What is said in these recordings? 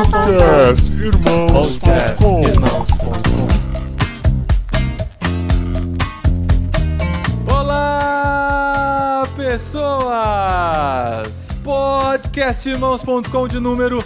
Olá, pessoas! Podcastirmãos.com de número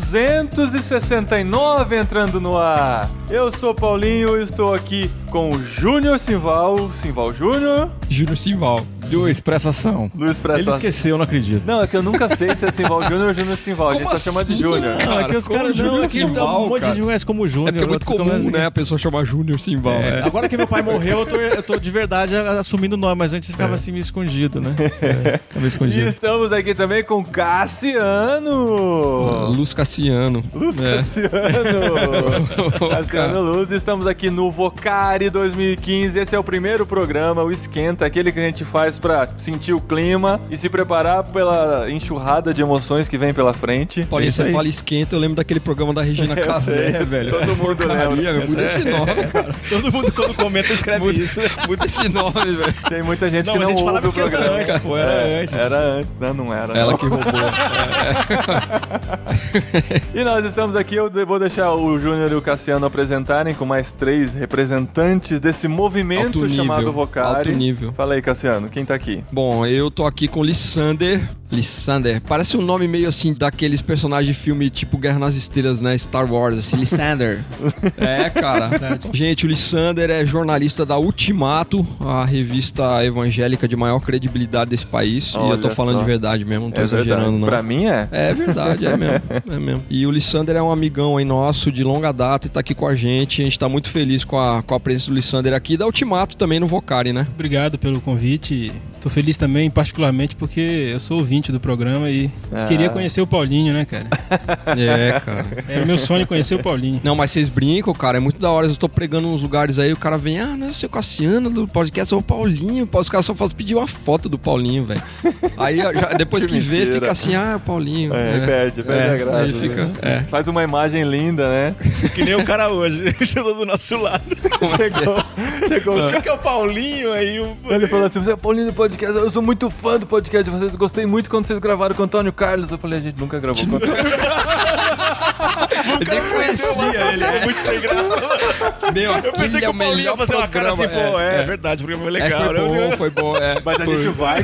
269 entrando no ar. Eu sou Paulinho e estou aqui com o Júnior Simval. Simval Júnior. Júnior Simval. Do Expresso Ação. Do Expresso Ele esqueceu, eu não acredito. Não, é que eu nunca sei se é Simval Júnior ou Júnior Simval. A gente só chama de Júnior. Não, é que os caras não, aqui um monte de gente conhece como Júnior. É porque é muito comum, né, a pessoa chamar Júnior Simval. Agora que meu pai morreu, eu tô de verdade assumindo o nome, mas antes ficava assim meio escondido, né? Ficava escondido. E estamos aqui também com Cassiano. Luz Cassiano. Cassiano Luz. Estamos aqui no Vocari 2015. Esse é o primeiro programa, o Esquenta, aquele que a gente faz pra sentir o clima e se preparar pela enxurrada de emoções que vem pela frente. Paulinho, você fala esquenta, eu lembro daquele programa da Regina Casé, velho. Todo mundo lembra. Muda esse nome, cara. Todo mundo quando comenta escreve isso. Muda esse nome, velho. Tem muita gente que não ouve o programa. Antes, pô, era antes. Era antes, né? Não era. Ela que roubou. E nós estamos aqui, eu vou deixar o Júnior e o Cassiano apresentarem com mais 3 representantes desse movimento chamado Vocari. Alto nível. Fala aí, Cassiano, quem tá aqui? Bom, eu tô aqui com Lissander. Parece um nome meio assim daqueles personagens de filme tipo Guerra nas Estrelas, né? Star Wars, assim, Lissander. É, cara. Gente, o Lissander é jornalista da Ultimato, a revista evangélica de maior credibilidade desse país. Olha, e eu tô falando de verdade mesmo, não tô exagerando, não. Pra mim é? É verdade, é mesmo. E o Lissander é um amigão aí nosso de longa data e tá aqui com a gente. A gente tá muito feliz com a presença do Lissander aqui e da Ultimato também no Vocari, né? Obrigado pelo convite. Tô feliz também, particularmente, porque eu sou ouvinte do programa e queria conhecer o Paulinho, né, cara? É, cara. Era meu sonho conhecer o Paulinho. Não, mas vocês brincam, cara, é muito da hora. Eu tô pregando uns lugares aí, o cara vem, não é o seu Cassiano do podcast, é o Paulinho. Os caras só fazem pedir uma foto do Paulinho, velho. Aí, depois que vê, fica assim, é o Paulinho. Perde a graça. Aí fica, Faz uma imagem linda, né? Que nem o cara hoje, chegou do nosso lado. Chegou. Você que é o Paulinho, aí Ele falou assim, você é o Paulinho do podcast, eu sou muito fã do podcast de vocês, gostei muito quando vocês gravaram com o Antônio Carlos. Eu falei, a gente nunca gravou com o Antônio Carlos. Eu nem conhecia ele, é muito sem graça. Eu pensei que o Paulinho ia fazer uma cara assim, pô, é verdade, o programa foi legal. Foi bom. Mas a gente vai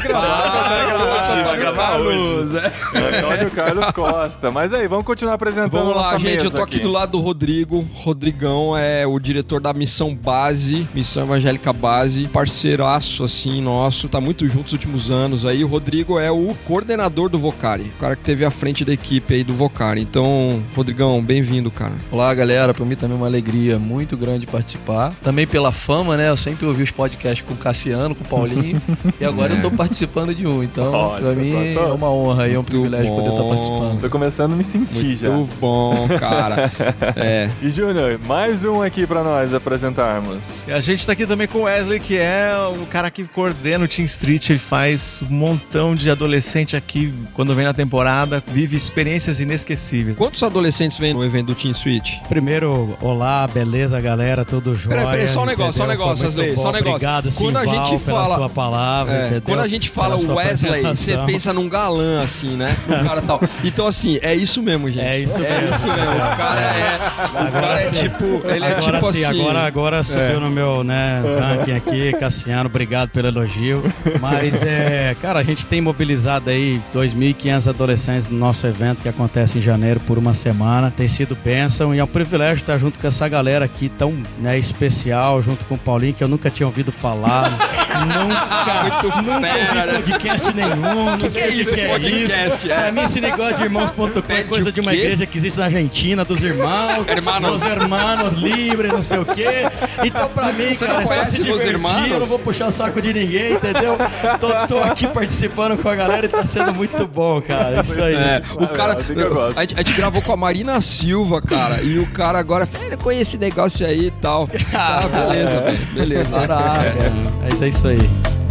gravar hoje. Antônio Carlos Costa. Mas aí, vamos continuar apresentando. Vamos lá, gente, eu tô aqui do lado do Rodrigo. Rodrigão é o diretor da Missão Base, Missão Evangélica Base, parceiraço, assim, nosso, tá muito junto nos últimos anos aí. O Rodrigo é o coordenador do Vocari, o cara que teve à frente da equipe aí do Vocari. Então, Rodrigão, bem-vindo, cara. Olá, galera, pra mim também é uma alegria muito grande participar. Também pela fama, né, eu sempre ouvi os podcasts com o Cassiano, com o Paulinho, e agora eu tô participando de um, então pra mim é uma honra e é um privilégio poder estar participando. Tô começando a me sentir já. Muito bom, cara. E Júnior, mais um aqui pra nós apresentarmos. A gente tá aqui também com o Wesley, que é o cara que coordena o Team Street. Ele faz um montão de adolescente aqui, quando vem na temporada, vive experiências inesquecíveis. Quantos adolescentes vêm no evento do Team Street? Primeiro, olá, beleza, galera, tudo jóia. Peraí, só um negócio, Wesley, só um negócio. Obrigado, quando a gente fala sua palavra, quando a gente fala Wesley, você pensa num galã, assim, né? Um cara tal. Então, assim, é isso mesmo, gente. É isso mesmo. O cara é tipo, ele é tipo assim. Agora subiu no meu, ranking aqui, Cassiano, obrigado pelo elogio. Mas, cara, a gente tem mobilizado aí 2.500 adolescentes no nosso evento que acontece em janeiro por uma semana. Tem sido bênção e é um privilégio estar junto com essa galera aqui tão especial, junto com o Paulinho, que eu nunca tinha ouvido falar. nunca ouvi podcast nenhum. Não sei o que é isso. Pra mim, esse negócio de irmãos.com é coisa de uma igreja que existe na Argentina, dos irmãos. Os hermanos livres, não sei o quê. Então, pra mim, você cara, é só se divertir. Eu não vou puxar o saco de ninguém, entendeu? Tô aqui participando com a galera e tá sendo muito bom, cara. Isso aí. O cara, a gente gravou com a Marina Silva, cara, e o cara agora eu conheço esse negócio aí e tal. Beleza, velho. Beleza. É isso aí.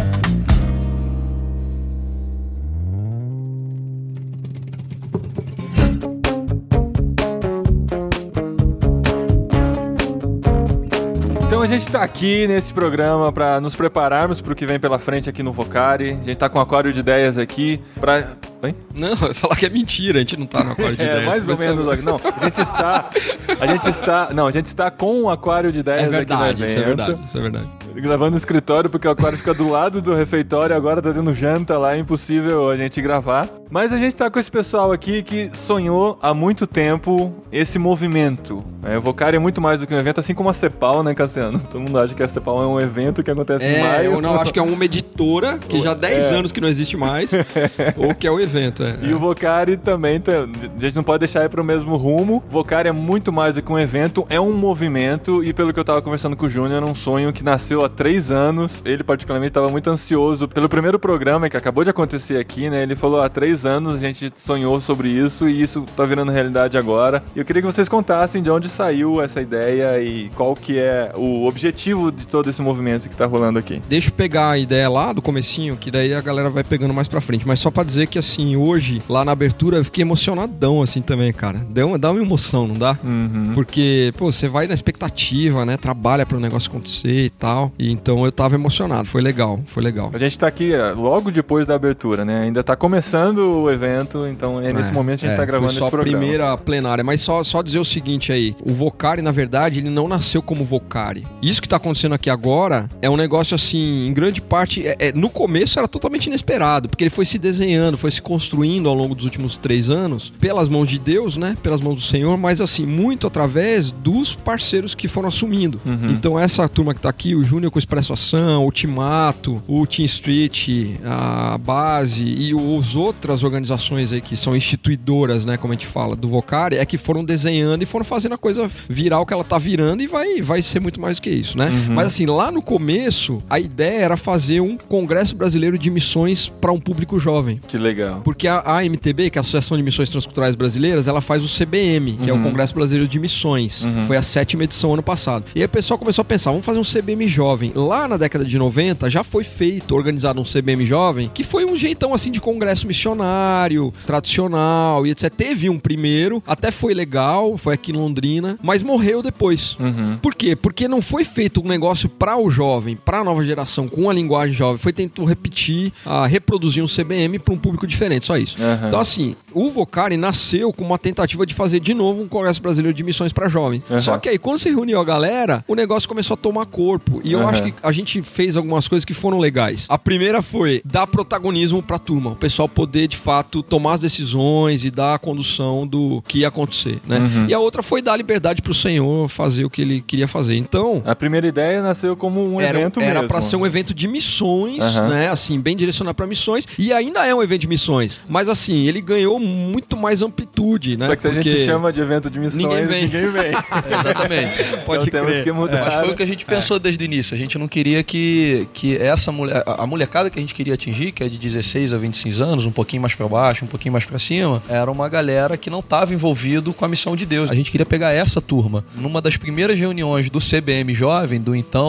Então a gente tá aqui nesse programa pra nos prepararmos pro que vem pela frente aqui no Vocari. A gente tá com um aquário de ideias aqui pra Oi? Não, eu ia falar que é mentira, a gente não tá no aquário de 10. Mais ou menos. Não, a gente está com um aquário de 10 aqui no evento. Isso é verdade. Gravando no escritório, porque o aquário fica do lado do refeitório, agora tá tendo janta lá, é impossível a gente gravar. Mas a gente tá com esse pessoal aqui que sonhou há muito tempo esse movimento. O Vocari é muito mais do que um evento, assim como a CEPAL, né, Cassiano? Todo mundo acha que a CEPAL é um evento que acontece em maio. Eu não acho que é uma editora, que já há 10 anos que não existe mais, ou que é o evento. E o Vocari também, a gente não pode deixar ir pro mesmo rumo. O Vocari é muito mais do que um evento, é um movimento, e pelo que eu tava conversando com o Júnior, um sonho que nasceu há 3 anos. Ele particularmente estava muito ansioso pelo primeiro programa que acabou de acontecer aqui, né? Ele falou, há 3 anos a gente sonhou sobre isso e isso tá virando realidade agora. E eu queria que vocês contassem de onde saiu essa ideia e qual que é o objetivo de todo esse movimento que tá rolando aqui. Deixa eu pegar a ideia lá do comecinho, que daí a galera vai pegando mais pra frente. Mas só pra dizer que, assim, hoje, lá na abertura, eu fiquei emocionadão, assim, também, cara. Dá uma emoção, não dá? Uhum. Porque, pô, você vai na expectativa, né? Trabalha pro negócio acontecer e tal. E então eu tava emocionado. Foi legal. A gente tá aqui logo depois da abertura, né? Ainda tá começando o evento, então nesse momento a gente tá gravando esse programa. Foi só a primeira plenária. Mas só dizer o seguinte aí. O Vocari, na verdade, ele não nasceu como Vocari. Isso que tá acontecendo aqui agora é um negócio, assim, em grande parte... no começo era totalmente inesperado, porque ele foi se desenhando, foi se construindo ao longo dos últimos 3 anos, pelas mãos de Deus, né? Pelas mãos do Senhor, mas, assim, muito através dos parceiros que foram assumindo. Uhum. Então, essa turma que tá aqui, o Júnior com o Expresso Ação, o Ultimato, o Team Street, a Base e as outras organizações aí que são instituidoras, né, como a gente fala, do Vocari, é que foram desenhando e foram fazendo a coisa virar o que ela tá virando e vai ser muito mais do que isso, né? Uhum. Mas assim, lá no começo, a ideia era fazer um Congresso Brasileiro de Missões para um público jovem. Que legal. Porque a AMTB, que é a Associação de Missões Transculturais Brasileiras, ela faz o CBM, que é o Congresso Brasileiro de Missões. Foi a 7ª edição ano passado. E aí o pessoal começou a pensar, vamos fazer um CBM jovem. Lá na década de 90, já foi organizado um CBM jovem, que foi um jeitão assim de congresso missionário, tradicional e etc. Teve um primeiro, até foi legal, foi aqui em Londrina, mas morreu depois. Por quê? Porque não foi feito um negócio para o jovem, para a nova geração, com a linguagem jovem. Foi tentar reproduzir um CBM para um público diferente, só isso. Então assim, o Vocari nasceu com uma tentativa de fazer de novo um Congresso Brasileiro de Missões para jovens. Só que aí, quando se reuniu a galera, o negócio começou a tomar corpo. E eu acho que a gente fez algumas coisas que foram legais. A primeira foi dar protagonismo pra turma. O pessoal poder, de fato, tomar as decisões e dar a condução do que ia acontecer, né? E a outra foi dar liberdade pro Senhor fazer o que ele queria fazer. Então... A primeira ideia nasceu como um evento mesmo. Era pra ser um evento de missões, né? Assim, bem direcionado pra missões. E ainda é um evento de missões. Mas, assim, ele ganhou muito mais amplitude, né? Só que se a gente chama de evento de missões, ninguém vem. Exatamente. Pode então, temos que mudar. Mas foi o que a gente pensou desde o início. A gente não queria que essa mulher... A molecada que a gente queria atingir, que é de 16 a 26 anos, um pouquinho mais pra baixo, um pouquinho mais pra cima, era uma galera que não estava envolvido com a missão de Deus. A gente queria pegar essa turma. Numa das primeiras reuniões do CBM Jovem,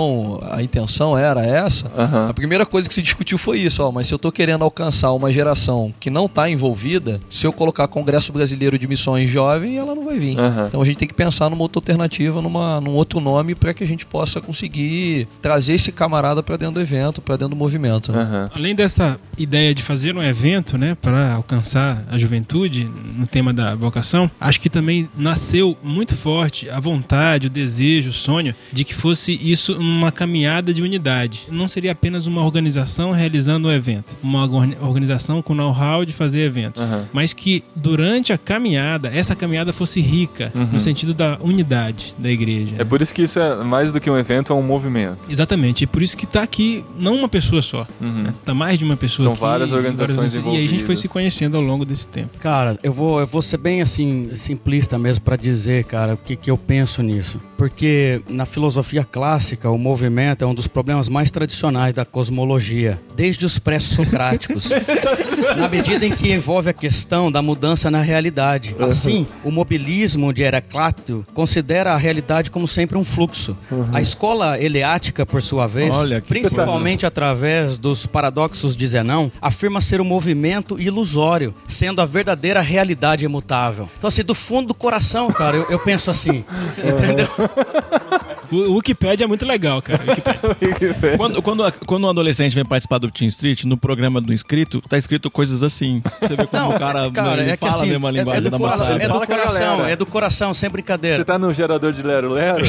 a intenção era essa, a primeira coisa que se discutiu foi isso, mas se eu tô querendo alcançar uma geração que não tá envolvida, se eu colocar Congresso Brasileiro de Missões Jovem, ela não vai vir. Então a gente tem que pensar numa outra alternativa, num outro nome, para que a gente possa conseguir trazer esse camarada para dentro do evento, para dentro do movimento. Né? Além dessa ideia de fazer um evento, né, para alcançar a juventude no tema da vocação, acho que também nasceu muito forte a vontade, o desejo, o sonho de que fosse isso uma caminhada de unidade. Não seria apenas uma organização realizando um evento, uma organização com know-how de fazer eventos, mas que durante a caminhada, essa caminhada fosse rica no sentido da unidade da igreja. É por isso que isso é mais do que um evento, é um movimento. Exatamente, é por isso que está aqui não uma pessoa só, né? Tá mais de uma pessoa. São aqui, várias organizações envolvidas. E aí a gente foi se conhecendo ao longo desse tempo. Cara, eu vou ser bem assim simplista mesmo para dizer, cara, o que eu penso nisso. Porque na filosofia clássica, o movimento é um dos problemas mais tradicionais da cosmologia, desde os pré-socráticos, na medida em que envolve a questão da mudança na realidade. Assim, o mobilismo de Heraclito considera a realidade como sempre um fluxo. A escola eleática, por sua vez, principalmente através dos paradoxos de Zenão, afirma ser um movimento ilusório, sendo a verdadeira realidade imutável. Então, assim, do fundo do coração, cara, eu penso assim, entendeu? O Wikipedia é muito legal, cara. Quando um adolescente vem participar do Teen Street, no programa do inscrito, tá escrito coisas assim. Você vê como o cara ele fala assim, a mesma linguagem da moçada. É do coração, sem brincadeira. Você tá no gerador de lero-lero?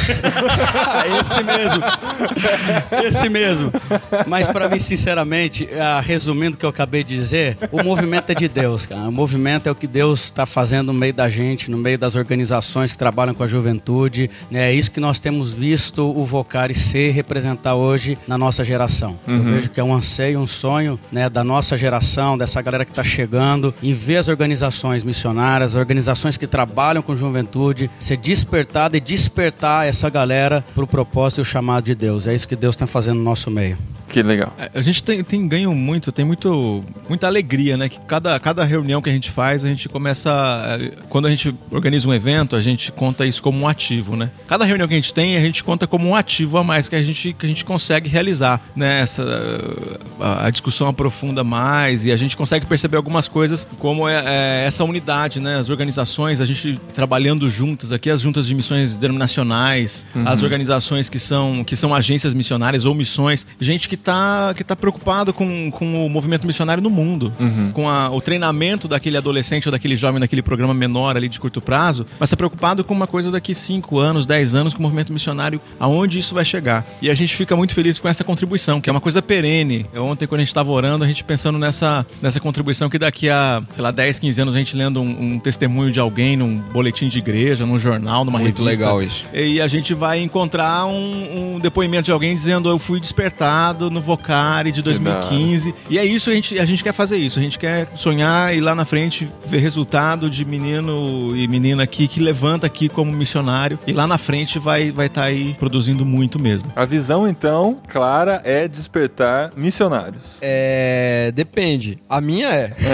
Esse mesmo. Mas pra mim, sinceramente, resumindo o que eu acabei de dizer, o movimento é de Deus, cara. O movimento é o que Deus está fazendo no meio da gente, no meio das organizações que trabalham com a juventude. É isso que nós temos visto o Vocari representar hoje na nossa geração. Eu vejo que é um anseio, um sonho, né, da nossa geração, dessa galera que está chegando, em ver as organizações missionárias, organizações que trabalham com juventude, ser despertada e despertar essa galera para o propósito e o chamado de Deus. É isso que Deus está fazendo no nosso meio. Que legal. A gente tem ganho muito, tem muita alegria, né? Que cada reunião que a gente faz, a gente começa... Quando a gente organiza um evento, a gente conta isso como um ativo, né? Cada reunião que a gente conta como um ativo a mais que a gente consegue realizar, né? A discussão aprofunda mais e a gente consegue perceber algumas coisas como essa unidade, né? As organizações, a gente trabalhando juntas aqui, as juntas de missões denominacionais, as organizações que são agências missionárias ou missões, gente que tá preocupado com o movimento missionário no mundo, com o treinamento daquele adolescente ou daquele jovem naquele programa menor ali de curto prazo, mas tá preocupado com uma coisa daqui 5 anos, 10 anos, com o movimento missionário, aonde isso vai chegar. E a gente fica muito feliz com essa contribuição, que é uma coisa perene. Ontem, quando a gente estava orando, a gente pensando nessa contribuição que daqui a, 10, 15 anos, a gente lendo um testemunho de alguém num boletim de igreja, num jornal, numa revista. Muito legal isso. E a gente vai encontrar um depoimento de alguém dizendo: eu fui despertado no Vocari de 2015. E é isso, a gente quer fazer isso. A gente quer sonhar e lá na frente ver resultado de menino e menina aqui que levanta aqui como missionário e lá na frente vai tá aí produzindo muito mesmo. A visão, então, clara, é despertar missionários. Depende. A minha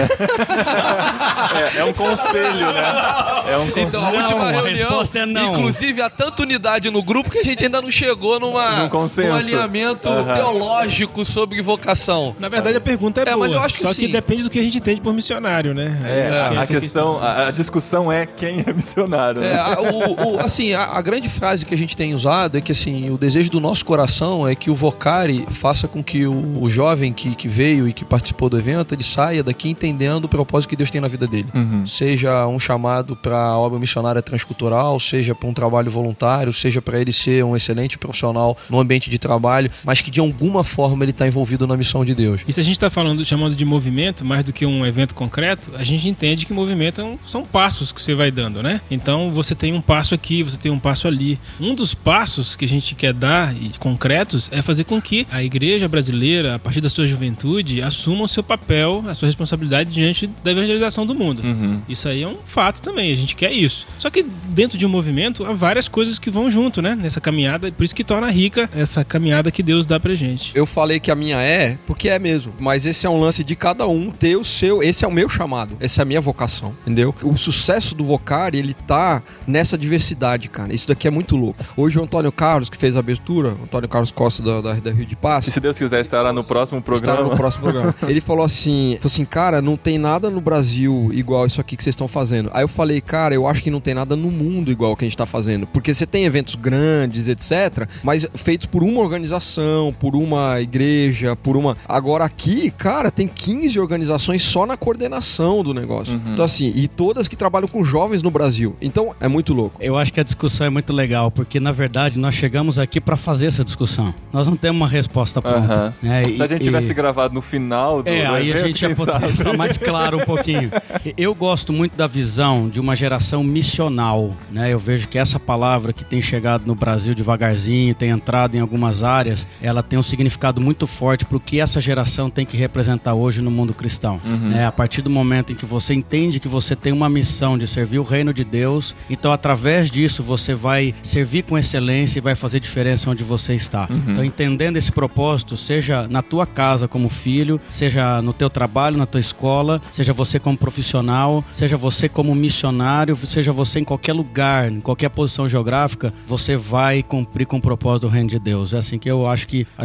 é um conselho, né? Então, a última reunião, a resposta é não. Inclusive, há tanta unidade no grupo que a gente ainda não chegou num alinhamento teológico sobre vocação. Na verdade, a pergunta é boa. Mas eu acho que só que depende do que a gente entende por missionário, né? A discussão é quem é missionário. Né? A grande frase que a gente tem usado é que assim, o desejo do nosso coração é que o Vocari faça com que o jovem que veio e que participou do evento, ele saia daqui entendendo o propósito que Deus tem na vida dele. Seja um chamado para a obra missionária transcultural, seja para um trabalho voluntário, seja para ele ser um excelente profissional no ambiente de trabalho, mas que de alguma forma ele está envolvido na missão de Deus. E se a gente está chamando de movimento, mais do que um evento concreto, a gente entende que movimento são passos que você vai dando, né? Então você tem um passo aqui, você tem um passo ali. Um dos passos que a gente quer dar, e concretos, é fazer com que a igreja brasileira, a partir da sua juventude, assuma o seu papel, a sua responsabilidade diante da evangelização do mundo. Isso aí é um fato também, a gente quer isso. Só que dentro de um movimento há várias coisas que vão junto, né? Nessa caminhada, por isso que torna rica essa caminhada que Deus dá pra gente. Eu falei que a minha porque é mesmo, mas esse é um lance de cada um ter o seu, esse é o meu chamado, essa é a minha vocação, entendeu? O sucesso do Vocari, ele tá nessa diversidade, cara, isso daqui é muito louco. Hoje o Antônio Carlos, que fez a abertura, o Antônio Carlos Costa da Rio de Paz, e se Deus quiser estará no próximo programa. Ele falou assim, cara, não tem nada no Brasil igual isso aqui que vocês estão fazendo. Aí eu falei, cara, eu acho que não tem nada no mundo igual o que a gente tá fazendo, porque você tem eventos grandes, etc, mas feitos por uma organização, por uma igreja, Agora aqui, cara, tem 15 organizações só na coordenação do negócio. Então assim, e todas que trabalham com jovens no Brasil. Então, é muito louco. Eu acho que a discussão é muito legal, porque na verdade nós chegamos aqui para fazer essa discussão. Nós não temos uma resposta pronta. Né? Se a gente tivesse gravado no final do evento, aí a gente ia poder estar mais claro um pouquinho. Eu gosto muito da visão de uma geração missional, né? Eu vejo que essa palavra que tem chegado no Brasil devagarzinho, tem entrado em algumas áreas, ela tem um significado muito forte pro que essa geração tem que representar hoje no mundo cristão. Né? A partir do momento em que você entende que você tem uma missão de servir o reino de Deus, então através disso você vai servir com excelência e vai fazer diferença onde você está. Então entendendo esse propósito, seja na tua casa como filho, seja no teu trabalho, na tua escola, seja você como profissional, seja você como missionário, seja você em qualquer lugar, em qualquer posição geográfica, você vai cumprir com o propósito do reino de Deus. É assim que eu acho que a gente tem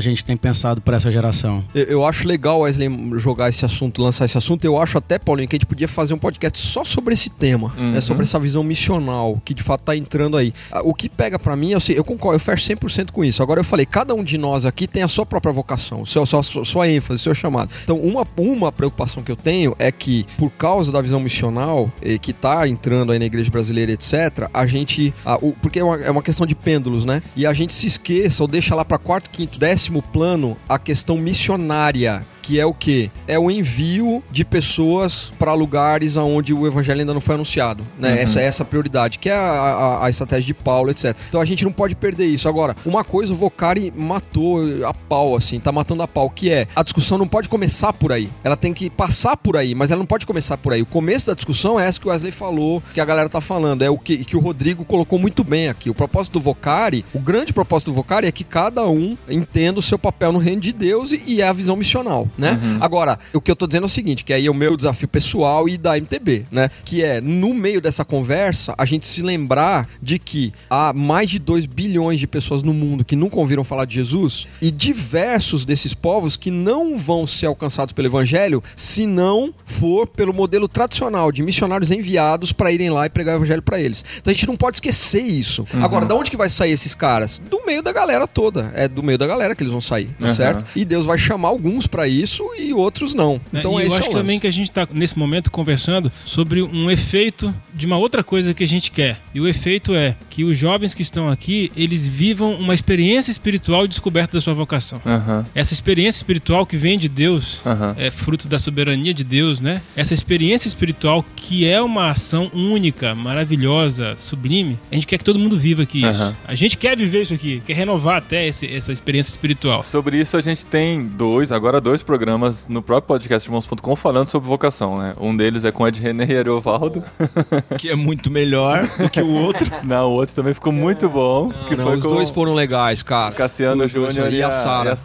pensado para essa geração. Eu acho legal, Wesley, jogar esse assunto, lançar esse assunto. Eu acho até, Paulinho, que a gente podia fazer um podcast só sobre esse tema, né? Sobre essa visão missional, que de fato tá entrando aí. O que pega pra mim, eu concordo, eu fecho 100% com isso. Agora eu falei, cada um de nós aqui tem a sua própria vocação, sua ênfase, seu chamado. Então, uma preocupação que eu tenho é que, por causa da visão missional, que tá entrando aí na igreja brasileira, etc., a gente... porque é uma questão de pêndulos, né? E a gente se esqueça ou deixa lá pra quarto, quinto, 10º plano a questão missionária, que é o quê? É o envio de pessoas para lugares onde o evangelho ainda não foi anunciado, né? Essa prioridade, que é a estratégia de Paulo, etc. Então a gente não pode perder isso. Agora, uma coisa o Vocari matou a pau, assim, tá matando a pau, que é, a discussão não pode começar por aí. Ela tem que passar por aí, mas ela não pode começar por aí. O começo da discussão é essa que o Wesley falou, que a galera tá falando, é o que o Rodrigo colocou muito bem aqui. O propósito do Vocari, o grande propósito do Vocari é que cada um entenda o seu papel no reino de Deus e é a visão missional, né? Agora, o que eu tô dizendo é o seguinte, que aí é o meu desafio pessoal e da MTB, né? Que é, no meio dessa conversa, a gente se lembrar de que há mais de 2 bilhões de pessoas no mundo que nunca ouviram falar de Jesus e diversos desses povos que não vão ser alcançados pelo evangelho se não for pelo modelo tradicional de missionários enviados para irem lá e pregar o evangelho para eles. Então a gente não pode esquecer isso. Agora, da onde que vai sair esses caras? Do meio da galera toda. É do meio da galera que eles vão sair, certo? E Deus vai chamar alguns para isso e outros não. Então eu acho também que a gente está nesse momento conversando sobre um efeito de uma outra coisa que a gente quer. E o efeito é que os jovens que estão aqui, eles vivam uma experiência espiritual de descoberta da sua vocação. Essa experiência espiritual que vem de Deus, é fruto da soberania de Deus, né? Essa experiência espiritual que é uma ação única, maravilhosa, sublime, a gente quer que todo mundo viva aqui isso. A gente quer viver isso aqui, quer renovar até essa experiência espiritual. Sobre isso a gente tem agora dois programas no próprio podcast irmãos.com falando sobre vocação, né? Um deles é com Ed René e Ariovaldo. Que é muito melhor do que o outro. Não, o outro também ficou muito bom. Os dois foram legais, cara. Cassiano Júnior e a Sara.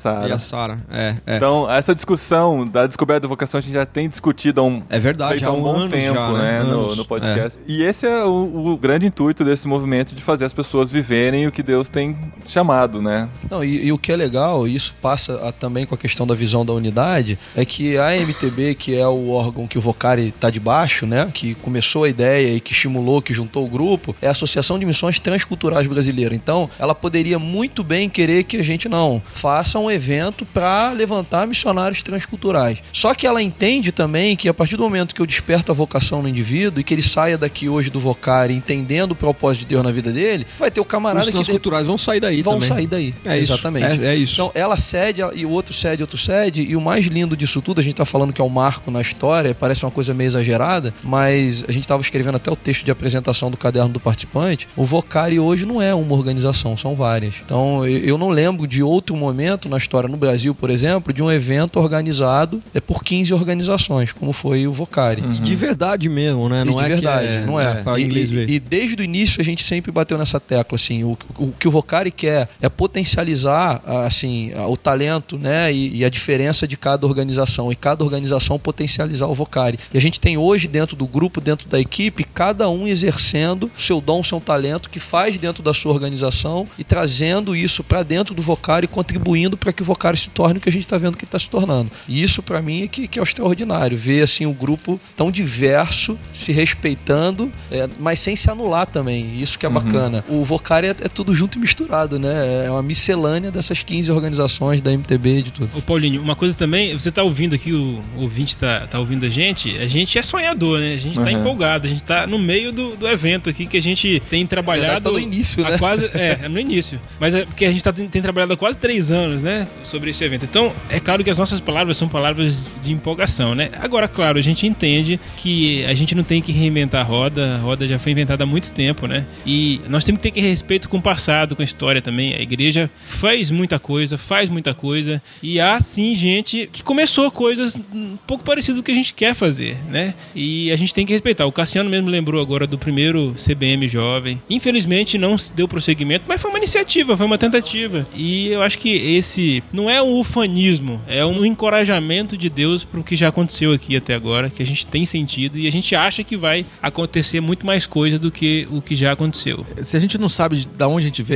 Então, essa discussão da descoberta da vocação a gente já tem discutido há um bom tempo, já, né? No podcast. E esse é o grande intuito desse movimento, de fazer as pessoas viverem o que Deus tem chamado, né? Não, e o que é legal, e isso passa também com a questão da visão da unidade, é que a MTB, que é o órgão que o Vocari está debaixo, né, que começou a ideia e que estimulou, que juntou o grupo, é a Associação de Missões Transculturais Brasileira. Então, ela poderia muito bem querer que a gente não faça um evento para levantar missionários transculturais. Só que ela entende também que a partir do momento que eu desperto a vocação no indivíduo e que ele saia daqui hoje do Vocari entendendo o propósito de Deus na vida dele, vai ter o camarada que... Os transculturais vão sair daí também. Vão sair daí. Exatamente. É isso. Então, ela cede e o outro cede, e o mais lindo disso tudo, a gente tá falando que é um marco na história, parece uma coisa meio exagerada, mas a gente tava escrevendo até o texto de apresentação do caderno do participante. O Vocari hoje não é uma organização, são várias. Então, eu não lembro de outro momento na história no Brasil, por exemplo, de um evento organizado por 15 organizações, como foi o Vocari. De verdade mesmo, né? Não é de verdade, não é. E desde o início a gente sempre bateu nessa tecla, assim, o que o Vocari quer é potencializar, assim, o talento, né, e a diferença de cada organização, e cada organização potencializar o Vocari. E a gente tem hoje dentro do grupo, dentro da equipe, cada um exercendo o seu dom, o seu talento, que faz dentro da sua organização e trazendo isso para dentro do Vocari, contribuindo para que o Vocari se torne o que a gente está vendo que está se tornando. E isso para mim é que é o extraordinário, ver assim o grupo tão diverso, se respeitando, mas sem se anular também. Isso que é bacana. O Vocari é tudo junto e misturado, né? É uma miscelânea dessas 15 organizações da MTB, de tudo. Ô Paulinho, uma coisa também, você tá ouvindo aqui, o ouvinte tá ouvindo a gente é sonhador, né? A gente tá empolgado, a gente tá no meio do evento aqui que a gente tem trabalhado... Tá no início, né? No início. Mas é porque a gente tem trabalhado há quase 3 anos, né? Sobre esse evento. Então, é claro que as nossas palavras são palavras de empolgação, né? Agora, claro, a gente entende que a gente não tem que reinventar a roda já foi inventada há muito tempo, né? E nós temos que ter respeito com o passado, com a história também. A igreja faz muita coisa, e há sim gente que começou coisas um pouco parecidas do que a gente quer fazer, né? E a gente tem que respeitar. O Cassiano mesmo lembrou agora do primeiro CBM Jovem. Infelizmente não deu prosseguimento, mas foi uma iniciativa, foi uma tentativa. E eu acho que esse não é um ufanismo, é um encorajamento de Deus para o que já aconteceu aqui até agora, que a gente tem sentido e a gente acha que vai acontecer muito mais coisa do que o que já aconteceu. Se a gente não sabe de onde a gente veio,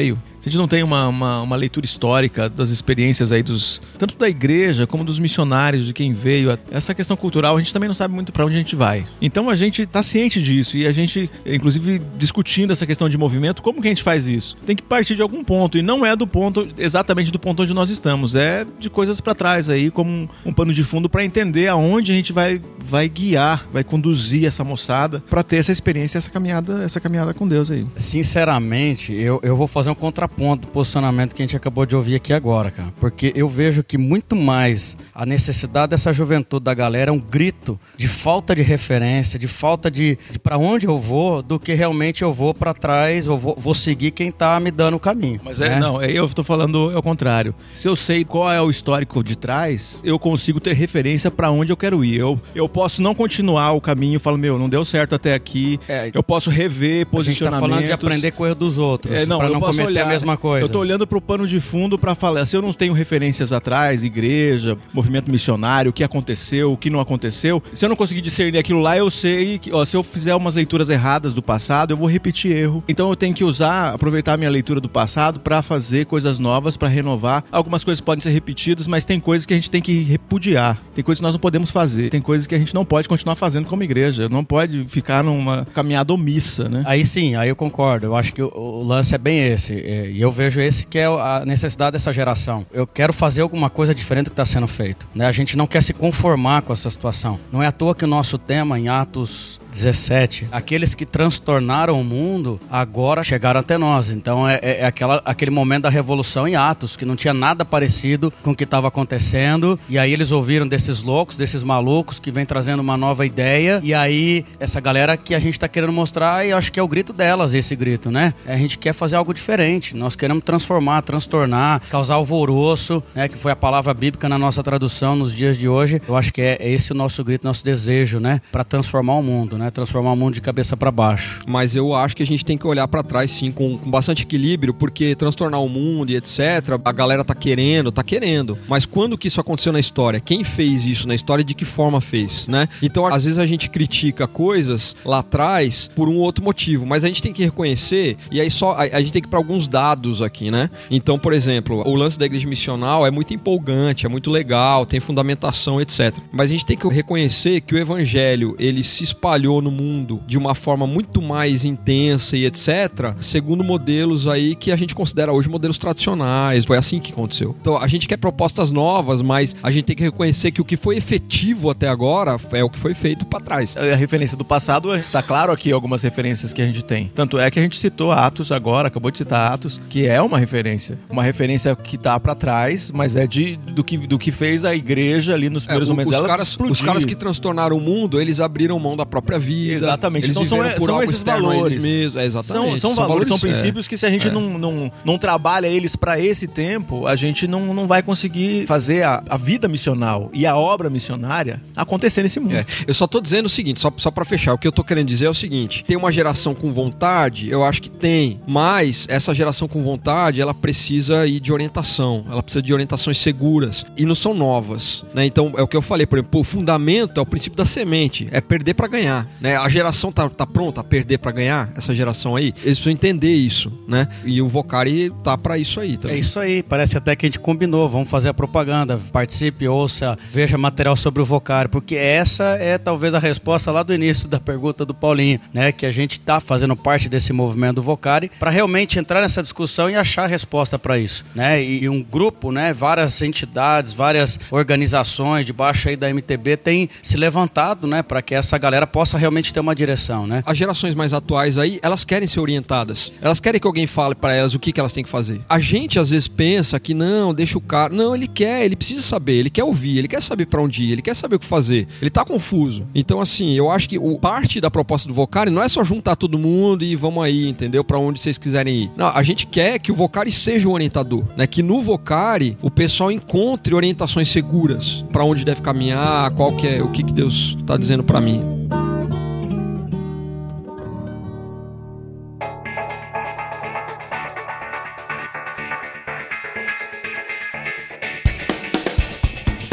se a gente não tem uma leitura histórica das experiências aí tanto da igreja como dos missionários, de quem veio, essa questão cultural, a gente também não sabe muito para onde a gente vai. Então a gente tá ciente disso e a gente, inclusive, discutindo essa questão de movimento, como que a gente faz isso? Tem que partir de algum ponto, e não é exatamente do ponto onde nós estamos, é de coisas para trás aí, como um pano de fundo para entender aonde a gente vai guiar, vai conduzir essa moçada para ter essa experiência, essa caminhada com Deus aí. Sinceramente, eu vou fazer um contraponto do posicionamento que a gente acabou de ouvir aqui agora, cara, porque eu vejo que muito mais a necessidade dessa juventude da galera é um grito de falta de referência, de falta de para onde eu vou, do que realmente eu vou para trás, ou vou seguir quem tá me dando o caminho. Mas eu tô falando ao contrário. Se eu sei qual é o histórico de trás, eu consigo ter referência para onde eu quero ir. Eu posso não continuar o caminho, falo, não deu certo até aqui. Eu posso rever posicionamentos. A gente tá falando de aprender com o erro dos outros, para não cometer a mesma coisa. Eu tô olhando pro pano de fundo para falar, se eu não tenho referências atrás, igreja, movimento missionário, o que aconteceu, o que não aconteceu, se eu não conseguir discernir aquilo lá, eu sei que, se eu fizer umas leituras erradas do passado, eu vou repetir erro. Então eu tenho que aproveitar a minha leitura do passado para fazer coisas novas, para renovar. Algumas coisas podem ser repetidas, mas tem coisas que a gente tem que repudiar. Tem coisas que nós não podemos fazer. Tem coisas que a gente não pode continuar fazendo como igreja. Não pode ficar numa caminhada omissa, né? Aí sim, aí eu concordo. Eu acho que o lance é bem esse. E eu vejo esse que é a necessidade dessa geração. Eu quero fazer alguma coisa diferente do que está sendo feito, né? A gente não quer se conformar com essa situação. Não é à toa que o nosso tema em Atos 17, aqueles que transtornaram o mundo agora chegaram até nós. Então é aquele momento da revolução em Atos, que não tinha nada parecido com o que estava acontecendo, e aí eles ouviram desses loucos, desses malucos que vem trazendo uma nova ideia, e aí essa galera que a gente está querendo mostrar, e eu acho que é o grito delas, esse grito, né? A gente quer fazer algo diferente, nós queremos transformar, transtornar, causar alvoroço, né? Que foi a palavra bíblica na nossa tradução nos dias de hoje. Eu acho que é esse o nosso grito, nosso desejo, né? Para transformar o mundo, né? Transformar o mundo de cabeça para baixo. Mas eu acho que a gente tem que olhar para trás, sim, com bastante equilíbrio, porque transtornar o mundo e etc, a galera tá querendo. Mas quando que isso aconteceu na história? Quem fez isso na história e de que forma fez, né? Então, às vezes a gente critica coisas lá atrás por um outro motivo, mas a gente tem que reconhecer, e aí só a gente tem que ir para alguns dados aqui, né? Então, por exemplo, o lance da igreja missional é muito empolgante, é muito legal, tem fundamentação, etc. Mas a gente tem que reconhecer que o evangelho, ele se espalhou no mundo de uma forma muito mais intensa e etc, segundo modelos aí que a gente considera hoje modelos tradicionais. Foi assim que aconteceu. Então, a gente quer propostas novas, mas a gente tem que reconhecer que o que foi efetivo até agora é o que foi feito para trás. A referência do passado, tá claro aqui algumas referências que a gente tem. Tanto é que a gente citou Atos agora, acabou de citar Atos, que é uma referência que tá para trás, mas é do que fez a igreja ali nos primeiros momentos. Os caras que transtornaram o mundo, eles abriram mão da própria vida. Exatamente. Eles então são esses valores. Mesmo. Exatamente. São valores, são princípios que se a gente não trabalha eles para esse tempo, a gente não vai conseguir fazer a vida missional e a obra missionária acontecer nesse mundo. Eu só tô dizendo o seguinte, só para fechar, o que eu tô querendo dizer é o seguinte: tem uma geração com vontade? Eu acho que tem, mas essa geração com vontade, ela precisa ir de orientação, ela precisa de orientações seguras e não são novas, né? Então, é o que eu falei, por exemplo, o fundamento é o princípio da semente, é perder para ganhar, né? A geração tá pronta a perder para ganhar, essa geração aí, eles precisam entender isso, né? E o Vocari tá para isso aí também. É isso aí, parece até que a gente combinou, vamos fazer a propaganda, participe, ouça, veja material sobre o Vocari, porque essa é talvez a resposta lá do início da pergunta do Paulinho, né? Que a gente tá fazendo parte desse movimento do Vocari para realmente entrar nessa discussão e achar a resposta para isso, né? E um grupo, né? Várias entidades, várias organizações debaixo aí da MTB tem se levantado, né? Para que essa galera possa realmente ter uma direção, né? As gerações mais atuais aí, elas querem ser orientadas, elas querem que alguém fale para elas o que elas têm que fazer. A gente às vezes pensa que não, deixa o cara, não, ele precisa saber, ele quer ouvir, ele quer saber para onde ir, ele quer saber o que fazer, ele tá confuso. Então assim, eu acho que parte da proposta do Vocari não é só juntar todo mundo e vamos aí, entendeu? Para onde vocês quiserem ir. Não, a gente quer que o Vocari seja o orientador, né? Que no Vocari o pessoal encontre orientações seguras para onde deve caminhar, qual que é, o que Deus tá dizendo para mim.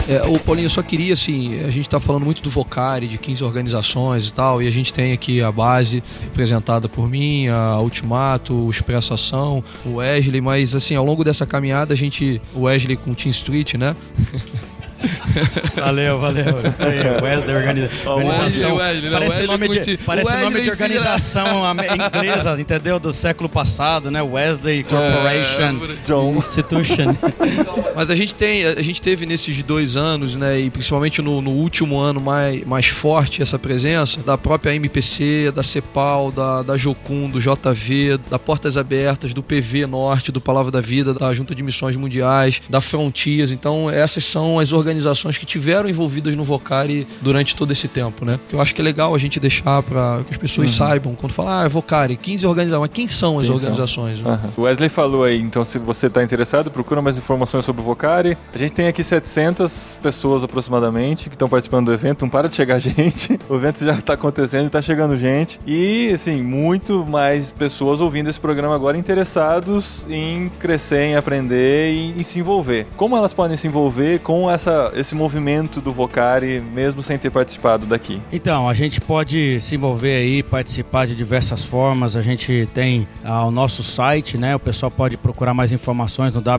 Ô Paulinho, eu só queria, assim, a gente tá falando muito do Vocari, de 15 organizações e tal, e a gente tem aqui a base representada por mim, a Ultimato, o Expresso Ação, o Wesley, mas assim, ao longo dessa caminhada o Wesley com o Team Street, né? Valeu. Isso aí, Wesley organização. Parece nome de organização inglesa, entendeu? Do século passado, né? Wesley Corporation Institution. Mas a gente teve nesses 2 anos, né? E principalmente no último ano mais forte essa presença da própria MPC, da CEPAL, da Jocum, do JV, da Portas Abertas, do PV Norte, do Palavra da Vida, da Junta de Missões Mundiais, da Frontiers. Então essas são as organizações que tiveram envolvidas no Vocari durante todo esse tempo, né? Que eu acho que é legal a gente deixar para que as pessoas saibam, quando falar, Vocari, 15 organizações, mas quem são as organizações? Né? O Wesley falou aí, então se você está interessado, procura mais informações sobre o Vocari. A gente tem aqui 700 pessoas aproximadamente que estão participando do evento, não para de chegar gente, o evento já está acontecendo, está chegando gente, e assim, muito mais pessoas ouvindo esse programa agora interessados em crescer, em aprender e em se envolver. Como elas podem se envolver com esse movimento do Vocari, mesmo sem ter participado daqui? Então, a gente pode se envolver aí, participar de diversas formas. A gente tem o nosso site, né? O pessoal pode procurar mais informações no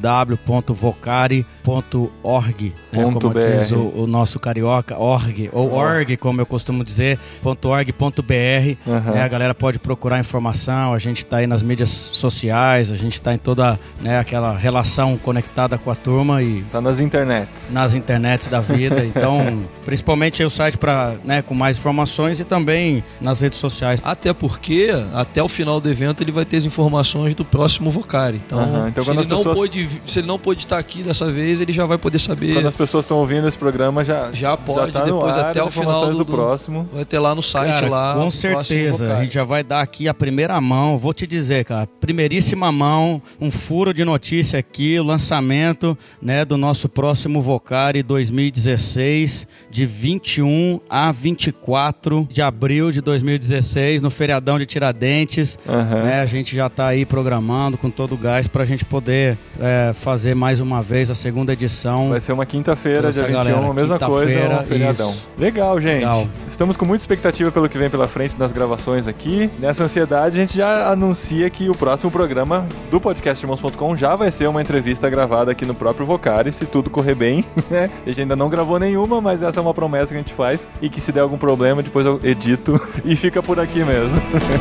www.vocari.org, né? Como diz o nosso carioca, org, ou org, como eu costumo dizer, .org.br. Né? A galera pode procurar informação, a gente está aí nas mídias sociais, a gente está em toda, né, aquela relação conectada com a turma e... Tá nas internets. Nas internets da vida, então principalmente o site com mais informações e também nas redes sociais. Até porque, até o final do evento, ele vai ter as informações do próximo Vocari. Então, então se ele não pôde estar aqui dessa vez, ele já vai poder saber. Quando as pessoas estão ouvindo esse programa, já pode, tá depois ar, até o final do próximo. Vai ter lá no site. Cara, lá. Com certeza, a gente já vai dar aqui a primeira mão. Vou te dizer, cara, primeiríssima mão, um furo de notícia aqui, o lançamento, né, do nosso próximo Vocari 2016, de 21 a 24 de abril de 2016, no feriadão de Tiradentes. Né, a gente já está aí programando com todo o gás para a gente poder fazer mais uma vez a segunda edição. Vai ser uma quinta-feira, dia 21, a mesma coisa, um feriadão. Isso. Legal, gente. Legal. Estamos com muita expectativa pelo que vem pela frente nas gravações aqui. Nessa ansiedade, a gente já anuncia que o próximo programa do podcastirmãos.com já vai ser uma entrevista gravada aqui no próprio Vocari, se tudo correr bem, né? A gente ainda não gravou nenhuma, mas essa é uma promessa que a gente faz, e que se der algum problema, depois eu edito e fica por aqui mesmo.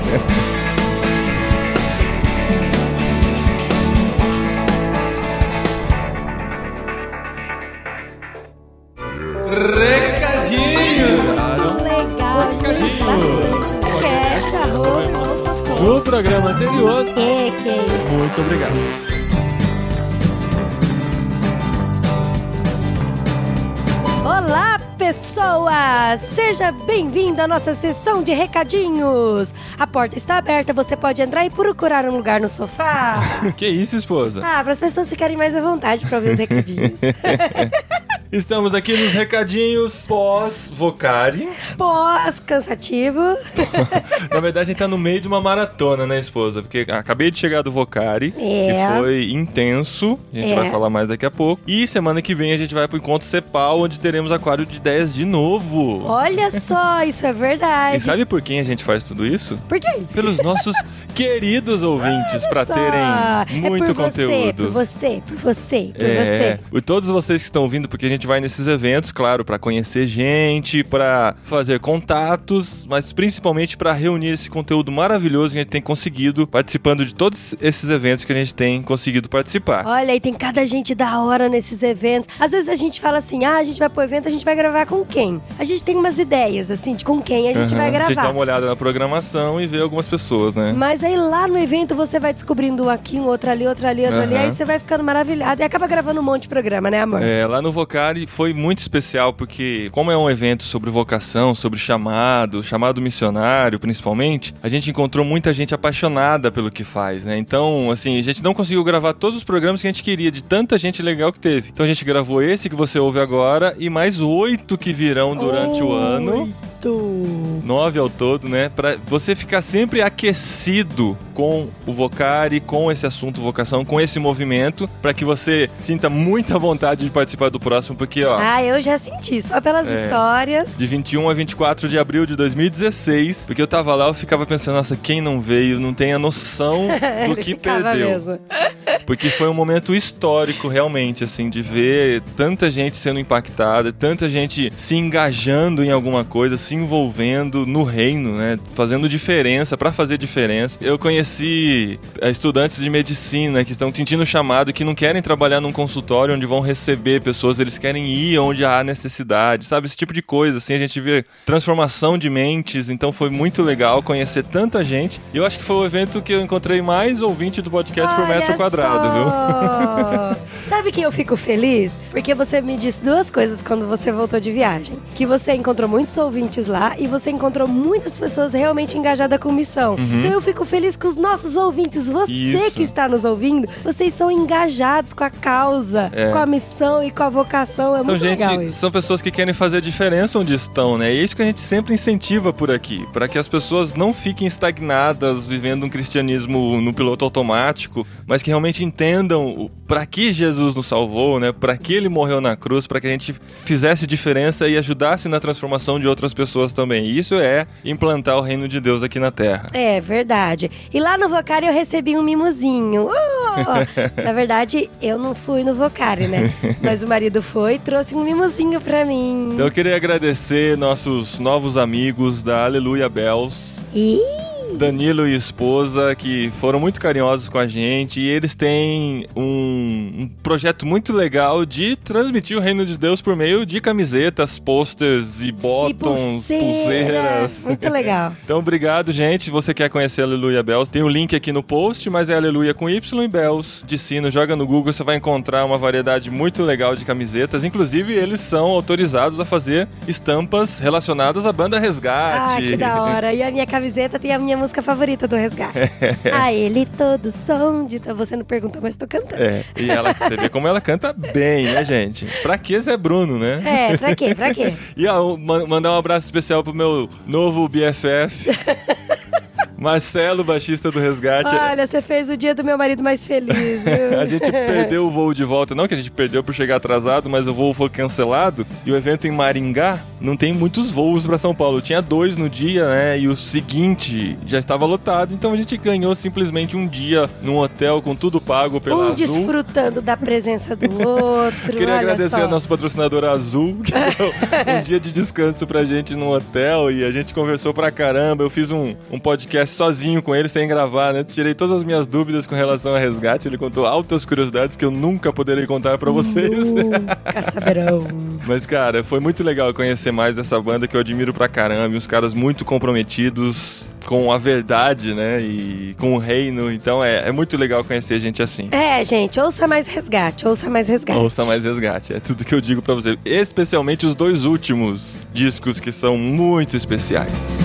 No programa anterior. Muito obrigado. Olá, pessoas! Seja bem-vindo à nossa sessão de recadinhos. A porta está aberta, você pode entrar e procurar um lugar no sofá. Que isso, esposa? Para as pessoas ficarem mais à vontade para ouvir os recadinhos. Estamos aqui nos recadinhos pós-Vocari. Pós-cansativo. Na verdade, a gente tá no meio de uma maratona, né, esposa? Porque acabei de chegar do Vocari, que foi intenso. A gente vai falar mais daqui a pouco. E semana que vem a gente vai pro Encontro CEPAL, onde teremos Aquário de 10 de novo. Olha só, isso é verdade. E sabe por quem a gente faz tudo isso? Por quê? Pelos nossos queridos ouvintes, pra terem muito conteúdo. Por você. E todos vocês que estão ouvindo, porque a gente vai nesses eventos, claro, pra conhecer gente, pra fazer contatos, mas principalmente pra reunir esse conteúdo maravilhoso que a gente tem conseguido participando de todos esses eventos que a gente tem conseguido participar. Olha, e tem cada gente da hora nesses eventos. Às vezes a gente fala assim, a gente vai pro evento, a gente vai gravar com quem? A gente tem umas ideias, assim, de com quem a gente vai gravar. A gente dá uma olhada na programação e vê algumas pessoas, né? Mas aí lá no evento você vai descobrindo aqui, um outro ali, aí você vai ficando maravilhado e acaba gravando um monte de programa, né, amor? Lá no Vocari foi muito especial, porque como é um evento sobre vocação, sobre chamado missionário, principalmente, a gente encontrou muita gente apaixonada pelo que faz, né? Então, assim, a gente não conseguiu gravar todos os programas que a gente queria, de tanta gente legal que teve. Então a gente gravou esse que você ouve agora e mais 8 que virão durante o ano. 9 ao todo, né? Pra você ficar sempre aquecido com o Vocari, com esse assunto vocação, com esse movimento, pra que você sinta muita vontade de participar do próximo, porque, ó... eu já senti, só pelas histórias. De 21 a 24 de abril de 2016, porque eu tava lá, eu ficava pensando, nossa, quem não veio não tem a noção do que perdeu. Mesmo. Porque foi um momento histórico, realmente, assim, de ver tanta gente sendo impactada, tanta gente se engajando em alguma coisa, se envolvendo no reino, né? Fazendo diferença, pra fazer diferença. Eu conheci estudantes de medicina que estão sentindo chamado, que não querem trabalhar num consultório onde vão receber pessoas, eles querem ir onde há necessidade, sabe? Esse tipo de coisa, assim, a gente vê transformação de mentes, então foi muito legal conhecer tanta gente. E eu acho que foi o evento que eu encontrei mais ouvinte do podcast por metro quadrado, viu? Sabe que eu fico feliz? Porque você me disse duas coisas quando você voltou de viagem. Que você encontrou muitos ouvintes lá e você encontrou muitas pessoas realmente engajadas com missão. Então eu fico feliz que os nossos ouvintes, você que está nos ouvindo, vocês são engajados com a causa, com a missão e com a vocação. É muito legal isso. São pessoas que querem fazer a diferença onde estão, né? E é isso que a gente sempre incentiva por aqui, para que as pessoas não fiquem estagnadas, vivendo um cristianismo no piloto automático, mas que realmente entendam para que Jesus nos salvou, né? Para que ele morreu na cruz, para que a gente fizesse diferença e ajudasse na transformação de outras pessoas também. E isso é implantar o reino de Deus aqui na Terra. É verdade. E lá no Vocari eu recebi um mimosinho. Na verdade, eu não fui no Vocari, né? Mas o marido foi e trouxe um mimosinho pra mim. Então eu queria agradecer nossos novos amigos da Aleluia Bells. Danilo e esposa, que foram muito carinhosos com a gente, e eles têm um projeto muito legal de transmitir o reino de Deus por meio de camisetas, posters e bottoms, pulseiras. Muito legal. Então, obrigado, gente. Se você quer conhecer a Aleluia Bells, tem o link aqui no post, mas é Aleluia com Y e Bells de sino. Joga no Google, você vai encontrar uma variedade muito legal de camisetas. Inclusive, eles são autorizados a fazer estampas relacionadas à banda Resgate. Que da hora. E a minha camiseta tem a minha música favorita do Resgate. A ele todo som de... Você não perguntou, mas tô cantando. E você vê como ela canta bem, né, gente? Pra que Zé Bruno, né? Pra quê? E mandar um abraço especial pro meu novo BFF. Marcelo, baixista do Resgate. Olha, você fez o dia do meu marido mais feliz, viu? A gente perdeu o voo de volta. Não que a gente perdeu por chegar atrasado, mas o voo foi cancelado. E o evento em Maringá não tem muitos voos pra São Paulo. Tinha 2 no dia, né? E o seguinte já estava lotado. Então a gente ganhou simplesmente um dia num hotel com tudo pago pela Azul. Desfrutando da presença do outro. Queria agradecer a nossa patrocinadora Azul, que deu um dia de descanso pra gente no hotel. E a gente conversou pra caramba. Eu fiz um podcast sozinho com ele, sem gravar, né? Tirei todas as minhas dúvidas com relação a Resgate. Ele contou altas curiosidades que eu nunca poderei contar pra vocês. Nunca saberão. Mas, cara, foi muito legal conhecer mais dessa banda que eu admiro pra caramba. Uns caras muito comprometidos com a verdade, né? E com o reino. Então é muito legal conhecer gente assim. Gente, ouça mais Resgate. Ouça mais Resgate. É tudo que eu digo pra você. Especialmente os 2 últimos discos, que são muito especiais.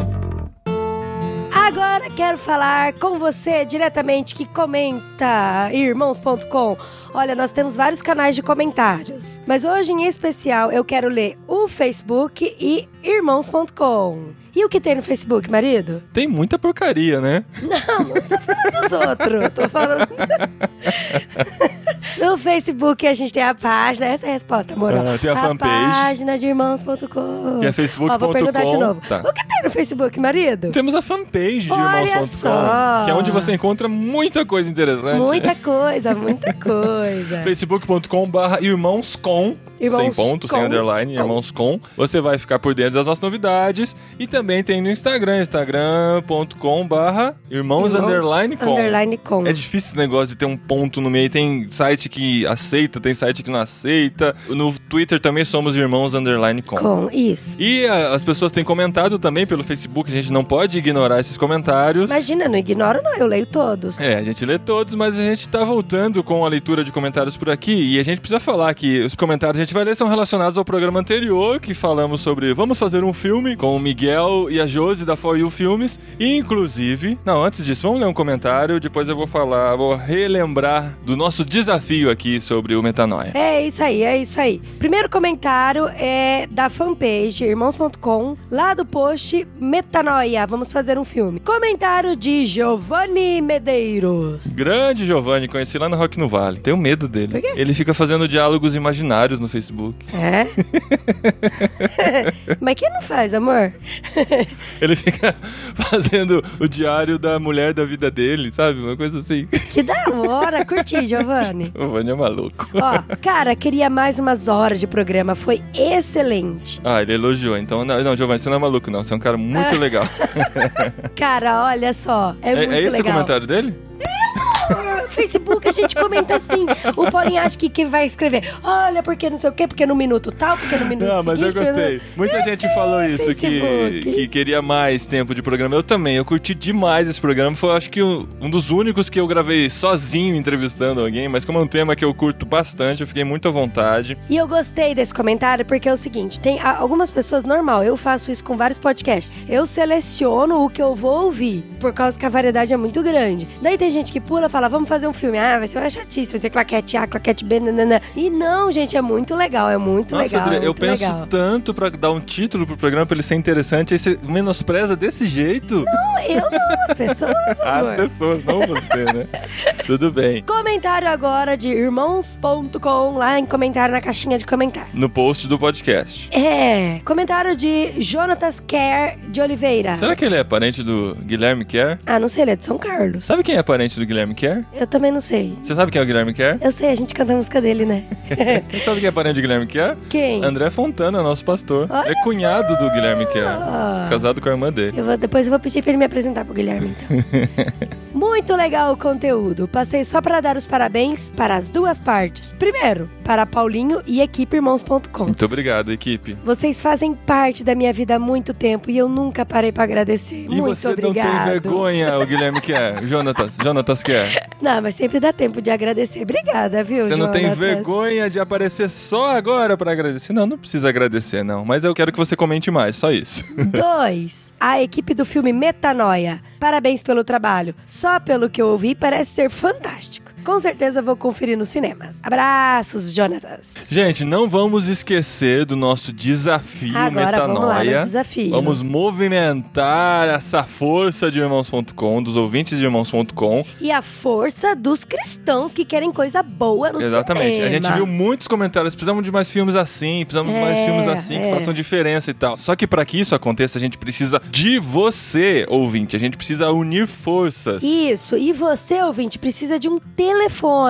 Agora quero falar com você diretamente que comenta irmãos.com. Olha, nós temos vários canais de comentários, mas hoje em especial eu quero ler o Facebook e irmãos.com. E o que tem no Facebook, marido? Tem muita porcaria, né? Não tô falando dos outros. Tô falando... No Facebook a gente tem a página, essa é a resposta, amor. Tem a fanpage. A página de irmãos.com. Que é facebook.com. Vou perguntar de novo. Tá. O que tem no Facebook, marido? Temos a fanpage de irmãos.com, que é onde você encontra muita coisa interessante. Muita coisa. facebook.com/irmãos.com. Sem ponto, sem underline, irmãos.com. Você vai ficar por dentro das nossas novidades. E também tem no Instagram, instagram.com/irmãos_com. É difícil esse negócio de ter um ponto no meio. Tem site que aceita, tem site que não aceita. No Twitter também somos irmãos_com. Isso. E as pessoas têm comentado também pelo Facebook. A gente não pode ignorar esses comentários. Imagina, não ignoro não, eu leio todos. A gente lê todos, mas a gente tá voltando com a leitura de comentários por aqui. E a gente precisa falar que os comentários a gente gente vai ler são relacionados ao programa anterior, que falamos sobre vamos fazer um filme com o Miguel e a Josi da For You Filmes. E, inclusive... Não, antes disso, vamos ler um comentário, depois eu vou relembrar do nosso desafio aqui sobre o Metanoia. É isso aí. Primeiro comentário é da fanpage irmãos.com, lá do post Metanoia, vamos fazer um filme. Comentário de Giovanni Medeiros. Grande Giovanni, conheci lá no Rock no Vale. Tenho medo dele. Por quê? Ele fica fazendo diálogos imaginários no Facebook. É? Mas quem não faz, amor? Ele fica fazendo o diário da mulher da vida dele, sabe? Uma coisa assim. Que da hora, curti, Giovanni. O Giovanni é maluco. Ó, cara, queria mais umas horas de programa, foi excelente. Ah, ele elogiou, então... Não, Giovanni, você não é maluco, não. Você é um cara muito legal. Cara, olha só, é muito legal. É esse o comentário dele? No Facebook a gente comenta assim. O Paulinho acha que vai escrever, olha, porque não sei o quê, porque no minuto tal, porque no minuto seguinte... Não, mas eu gostei. Muita gente falou isso, que queria mais tempo de programa. Eu também, eu curti demais esse programa. Foi, acho que, um dos únicos que eu gravei sozinho entrevistando alguém, mas como é um tema que eu curto bastante, eu fiquei muito à vontade. E eu gostei desse comentário porque é o seguinte, tem algumas pessoas, normal, eu faço isso com vários podcasts. Eu seleciono o que eu vou ouvir, por causa que a variedade é muito grande. Daí tem gente que pula e fala, vamos fazer um filme. Ah, vai ser uma chatice, vai ser claquete A, claquete B, nanana. E não, gente, é muito legal, Nossa, legal. André, eu penso legal. tanto pra dar um título pro programa pra ele ser interessante, aí você menospreza desse jeito? Não, eu não, as pessoas, amor. As pessoas, não você, né? Tudo bem. Comentário agora de irmãos.com, lá em comentário, na caixinha de comentário. No post do podcast. É, comentário de Jonatas Kerr de Oliveira. Será que ele é parente do Guilherme Kerr? Ah, não sei, ele é de São Carlos. Sabe quem é parente do Guilherme Kerr? Eu também não sei. Você sabe quem é o Guilherme Kerr? Eu sei, a gente canta a música dele, né? Você sabe quem é parente do Guilherme Kerr? Quem? André Fontana, nosso pastor. Olha é cunhado só. do Guilherme Kerr. Casado com a irmã dele. Depois eu vou pedir pra ele me apresentar pro Guilherme, então. Muito legal o conteúdo. Passei só pra dar os parabéns para as duas partes. Primeiro, para Paulinho e equipe irmãos.com. Muito obrigado, equipe. Vocês fazem parte da minha vida há muito tempo e eu nunca parei pra agradecer. E muito você obrigado. não tem vergonha, o Guilherme Kerr? Jonatas Kerr. Não, mas sempre dá tempo de agradecer. Obrigada, viu, Você não tem Jonatas? vergonha de aparecer só agora pra agradecer? Não precisa agradecer, não. Mas eu quero que você comente mais, só isso. 2. A equipe do filme Metanoia. Parabéns pelo trabalho. Só pelo que eu ouvi, parece ser fantástico. Com certeza vou conferir nos cinemas. Abraços, Jonatas. Gente, não vamos esquecer do nosso desafio Agora Metanoia. vamos lá no desafio. Vamos movimentar essa força de irmãos.com, dos ouvintes de irmãos.com. E a força dos cristãos que querem coisa boa no Exatamente. cinema. A gente viu muitos comentários, precisamos de mais filmes assim, precisamos de mais filmes assim, que façam diferença e tal. Só que pra que isso aconteça, a gente precisa de você, ouvinte. A gente precisa unir forças. Isso. E você, ouvinte, precisa de um telefone.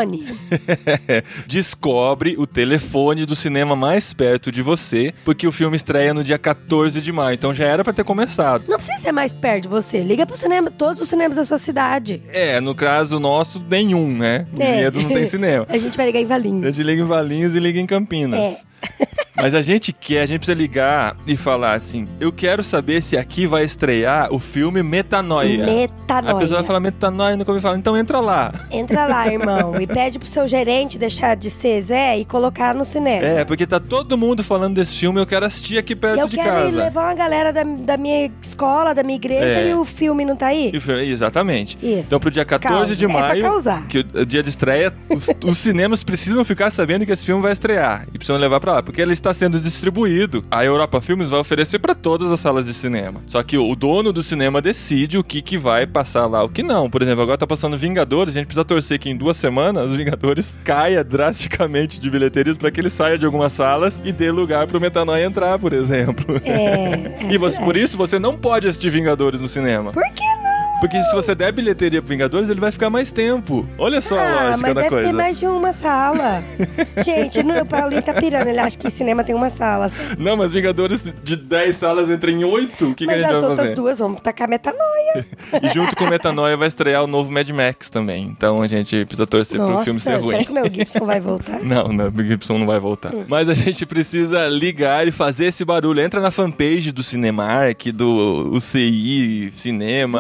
Descobre o telefone do cinema mais perto de você, porque o filme estreia no dia 14 de maio, então já era pra ter começado. Não precisa ser mais perto de você. Liga pro cinema, todos os cinemas da sua cidade. É, no caso nosso, nenhum, né? O Vinhedo não tem cinema. A gente vai ligar em Valinhos. A gente liga em Valinhos e liga em Campinas. Mas a gente precisa ligar e falar assim, eu quero saber se aqui vai estrear o filme Metanoia. Metanoia. A pessoa vai falar Metanoia, nunca ouvi falar, então entra lá. Entra lá, irmão, e pede pro seu gerente deixar de ser Zé e colocar no cinema. É, porque tá todo mundo falando desse filme, eu quero assistir aqui perto de casa. Eu quero ir levar uma galera da minha escola, da minha igreja, e o filme não tá aí? Exatamente. Isso. Então pro dia 14 de maio, causar. que o dia de estreia, os cinemas precisam ficar sabendo que esse filme vai estrear. E precisam levar pra lá, porque ele está sendo distribuído. A Europa Filmes vai oferecer pra todas as salas de cinema. Só que o dono do cinema decide o que vai passar lá, o que não. Por exemplo, agora tá passando Vingadores, a gente precisa torcer que em 2 semanas os Vingadores caia drasticamente de bilheterias pra que ele saia de algumas salas e dê lugar pro Metanoia entrar, por exemplo. Por isso você não pode assistir Vingadores no cinema. Por que não? Porque se você der bilheteria pro Vingadores, ele vai ficar mais tempo. Olha só a lógica da coisa. Mas deve ter mais de uma sala. Gente, o Paulinho tá pirando. Ele acha que cinema tem uma sala só. Não, mas Vingadores de 10 salas entra em 8. O que a gente vai fazer? Mas as outras 2 vamos tacar Metanoia. E junto com Metanoia vai estrear o novo Mad Max também. Então a gente precisa torcer pro filme ser ruim. Será que o Mel Gibson vai voltar? Não, o Gibson não vai voltar. Mas a gente precisa ligar e fazer esse barulho. Entra na fanpage do Cinemark, do UCI Cinema,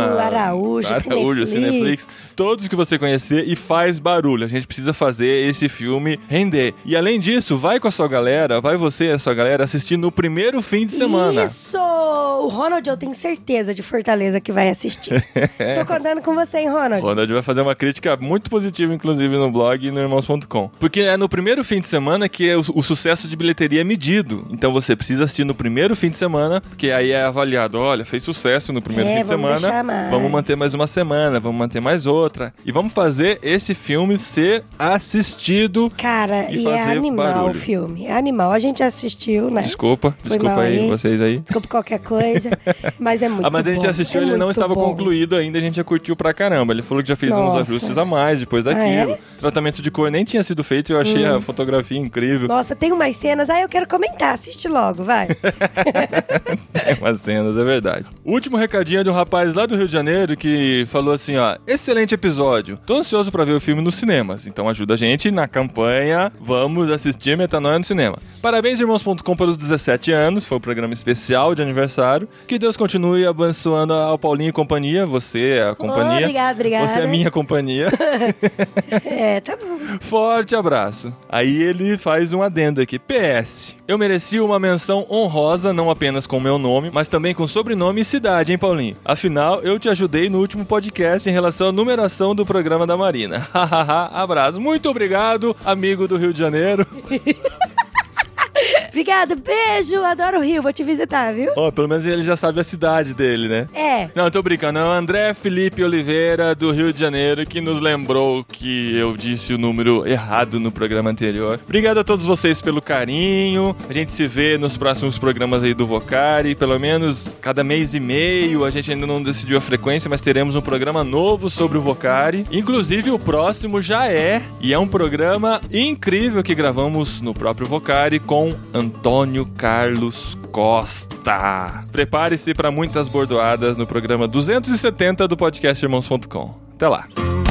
Araújo, Cineflix, todos que você conhecer e faz barulho. A gente precisa fazer esse filme render. E além disso, vai com a sua galera, vai você e a sua galera assistir no primeiro fim de semana. Isso! O Ronald, eu tenho certeza de Fortaleza que vai assistir. Tô contando com você, hein, Ronald? O Ronald vai fazer uma crítica muito positiva, inclusive, no blog e no irmãos.com. Porque é no primeiro fim de semana que o sucesso de bilheteria é medido. Então você precisa assistir no primeiro fim de semana, porque aí é avaliado, olha, fez sucesso no primeiro fim de semana, vamos manter mais uma semana, vamos manter mais outra. E vamos fazer esse filme ser assistido. Cara, e é animal barulho. O filme. É animal. A gente assistiu, né? Desculpa aí, vocês aí. Desculpa qualquer coisa, mas é muito bom. Mas a gente assistiu, ele não estava concluído ainda, a gente já curtiu pra caramba. Ele falou que já fez uns ajustes a mais depois daquilo. Tratamento de cor nem tinha sido feito, eu achei a fotografia incrível. Nossa, tem umas cenas, eu quero comentar, assiste logo, vai. Tem umas cenas, é verdade. O último recadinho é de um rapaz lá do Rio de Janeiro que falou assim, ó, excelente episódio, tô ansioso pra ver o filme nos cinemas, então ajuda a gente na campanha, vamos assistir Metanoia no cinema. Parabéns, irmãos.com, pelos 17 anos, foi um programa especial de aniversário, que Deus continue abençoando ao Paulinho e companhia, você é a companhia. Obrigada. Você é a minha companhia. Tá bom. Forte abraço. Aí ele faz um adendo aqui. PS. Eu mereci uma menção honrosa, não apenas com meu nome, mas também com sobrenome e cidade, hein, Paulinho? Afinal, eu te ajudei no último podcast em relação à numeração do programa da Marina. Hahaha, abraço. Muito obrigado, amigo do Rio de Janeiro. Obrigada, beijo, adoro o Rio, vou te visitar, viu? Pelo menos ele já sabe a cidade dele, né? É. Não, tô brincando, é o André Felipe Oliveira, do Rio de Janeiro, que nos lembrou que eu disse o número errado no programa anterior. Obrigado a todos vocês pelo carinho, a gente se vê nos próximos programas aí do Vocari, pelo menos cada mês e meio, a gente ainda não decidiu a frequência, mas teremos um programa novo sobre o Vocari, inclusive o próximo já é, e é um programa incrível que gravamos no próprio Vocari com Antônio Carlos Costa. Prepare-se para muitas bordoadas no programa 270 do podcast irmãos.com. Até lá.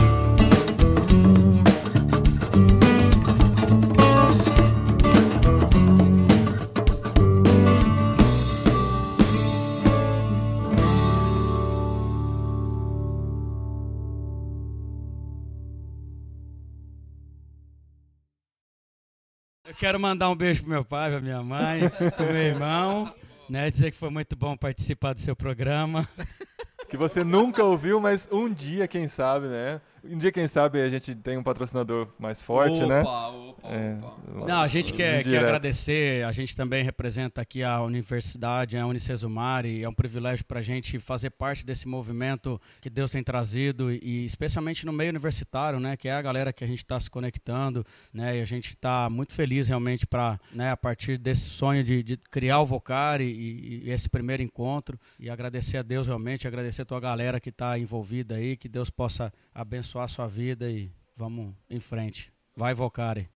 Eu quero mandar um beijo pro meu pai, pra minha mãe, pro meu irmão, né? Dizer que foi muito bom participar do seu programa. Que você nunca ouviu, mas um dia, quem sabe, né? Um dia, quem sabe, a gente tem um patrocinador mais forte, né? Opa. Não, a gente quer agradecer, a gente também representa aqui a universidade, a Unicesumar, e é um privilégio para a gente fazer parte desse movimento que Deus tem trazido, e especialmente no meio universitário, né? Que é a galera que a gente está se conectando, né? E a gente está muito feliz realmente para, né, a partir desse sonho de criar o Vocari e esse primeiro encontro, e agradecer a Deus realmente, agradecer a tua galera que está envolvida aí, que Deus possa abençoar a sua vida e vamos em frente. Vai, Vocari.